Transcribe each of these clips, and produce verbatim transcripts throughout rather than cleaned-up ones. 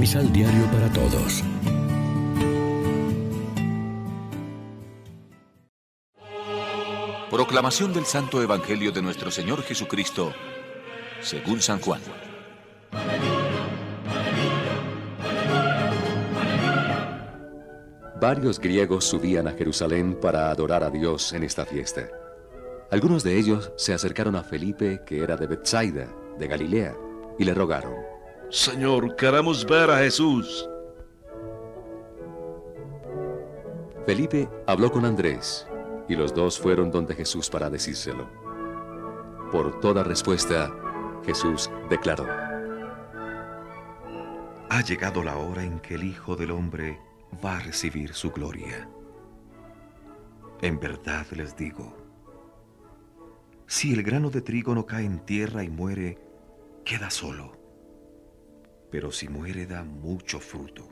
Misal Diario para Todos. Proclamación del Santo Evangelio de nuestro Señor Jesucristo, según San Juan. Varios griegos subían a Jerusalén para adorar a Dios en esta fiesta. Algunos de ellos se acercaron a Felipe, que era de Betsaida, de Galilea, y le rogaron: Señor, queremos ver a Jesús. Felipe habló con Andrés, y los dos fueron donde Jesús para decírselo. Por toda respuesta, Jesús declaró: Ha llegado la hora en que el Hijo del Hombre va a recibir su gloria. En verdad les digo, si el grano de trigo no cae en tierra y muere, queda solo. Pero si muere, da mucho fruto.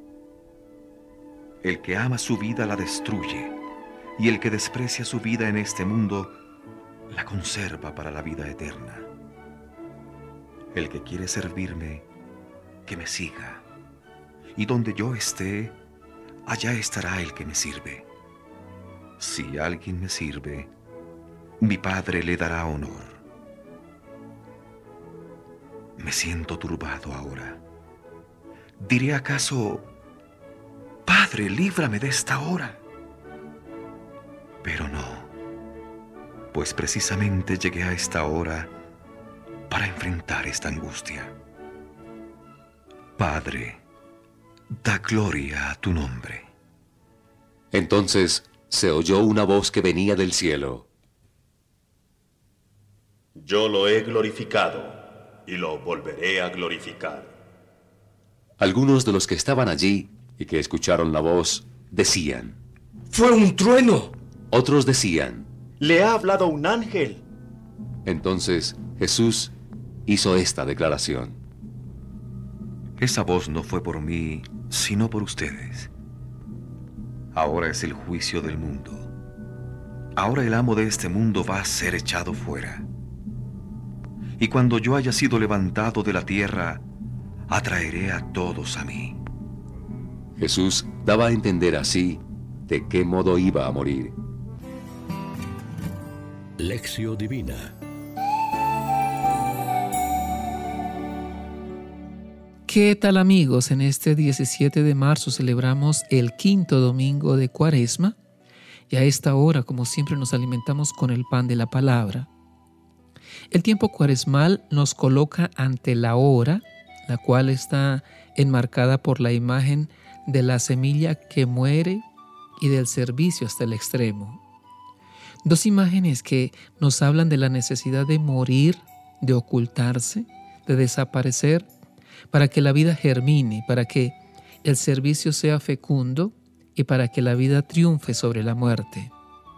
El que ama su vida la destruye, y el que desprecia su vida en este mundo la conserva para la vida eterna. El que quiere servirme, que me siga, y donde yo esté, allá estará el que me sirve. Si alguien me sirve, mi Padre le dará honor. Me siento turbado ahora. ¿Diré acaso: Padre, líbrame de esta hora? Pero no, pues precisamente llegué a esta hora para enfrentar esta angustia. Padre, da gloria a tu nombre. Entonces se oyó una voz que venía del cielo: Yo lo he glorificado y lo volveré a glorificar. Algunos de los que estaban allí y que escucharon la voz decían: ¡Fue un trueno! Otros decían: Le ha hablado un ángel. Entonces Jesús hizo esta declaración: Esa voz no fue por mí, sino por ustedes. Ahora es el juicio del mundo. Ahora el amo de este mundo va a ser echado fuera. Y cuando yo haya sido levantado de la tierra, atraeré a todos a mí. Jesús daba a entender así de qué modo iba a morir. Lección Divina. ¿Qué tal, amigos? En este diecisiete de marzo celebramos el quinto domingo de Cuaresma y a esta hora, como siempre, nos alimentamos con el pan de la palabra. El tiempo cuaresmal nos coloca ante la hora, la cual está enmarcada por la imagen de la semilla que muere y del servicio hasta el extremo. Dos imágenes que nos hablan de la necesidad de morir, de ocultarse, de desaparecer, para que la vida germine, para que el servicio sea fecundo y para que la vida triunfe sobre la muerte.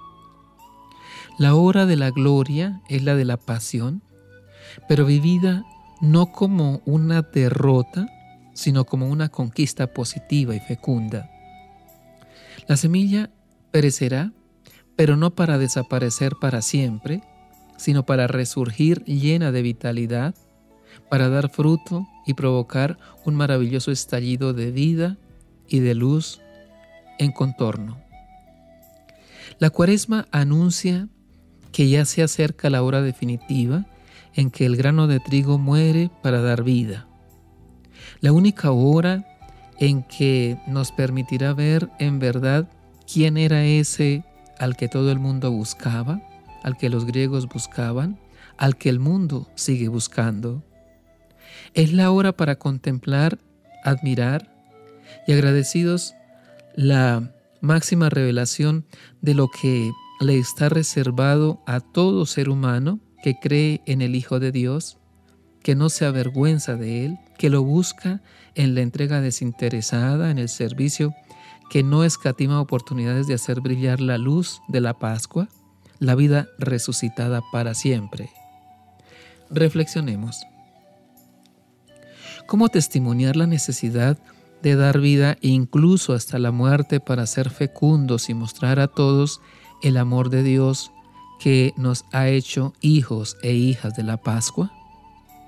La hora de la gloria es la de la pasión, pero vivida no como una derrota, sino como una conquista positiva y fecunda. La semilla perecerá, pero no para desaparecer para siempre, sino para resurgir llena de vitalidad, para dar fruto y provocar un maravilloso estallido de vida y de luz en contorno. La Cuaresma anuncia que ya se acerca la hora definitiva en que el grano de trigo muere para dar vida. La única hora en que nos permitirá ver en verdad quién era ese al que todo el mundo buscaba, al que los griegos buscaban, al que el mundo sigue buscando. Es la hora para contemplar, admirar y agradecidos la máxima revelación de lo que le está reservado a todo ser humano que cree en el Hijo de Dios, que no se avergüenza de Él, que lo busca en la entrega desinteresada, en el servicio, que no escatima oportunidades de hacer brillar la luz de la Pascua, la vida resucitada para siempre. Reflexionemos. ¿Cómo testimoniar la necesidad de dar vida incluso hasta la muerte para ser fecundos y mostrar a todos el amor de Dios que nos ha hecho hijos e hijas de la Pascua?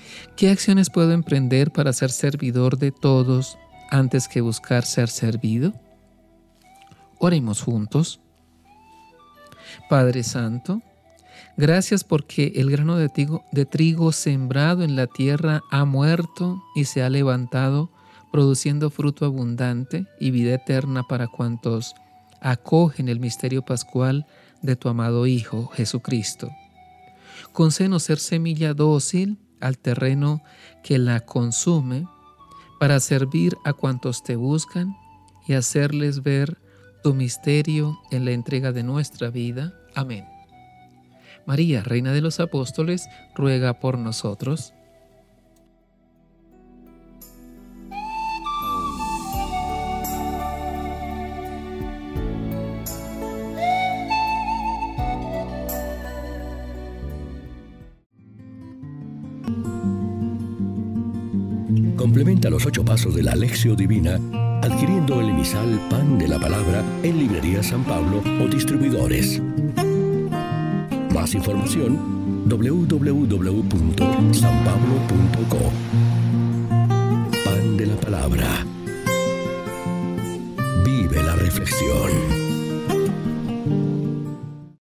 ¿Qué acciones puedo emprender para ser servidor de todos antes que buscar ser servido? Oremos juntos. Padre Santo, gracias porque el grano de trigo, de trigo sembrado en la tierra ha muerto y se ha levantado, produciendo fruto abundante y vida eterna para cuantos acogen el misterio pascual de tu amado Hijo Jesucristo. Concédenos ser semilla dócil al terreno que la consume para servir a cuantos te buscan y hacerles ver tu misterio en la entrega de nuestra vida. Amén. María, Reina de los Apóstoles, ruega por nosotros. Complementa los ocho pasos de la Lección Divina adquiriendo el emisal Pan de la Palabra en Librería San Pablo o distribuidores. Más información doble u doble u doble u punto san pablo punto co. Pan de la Palabra. Vive la reflexión.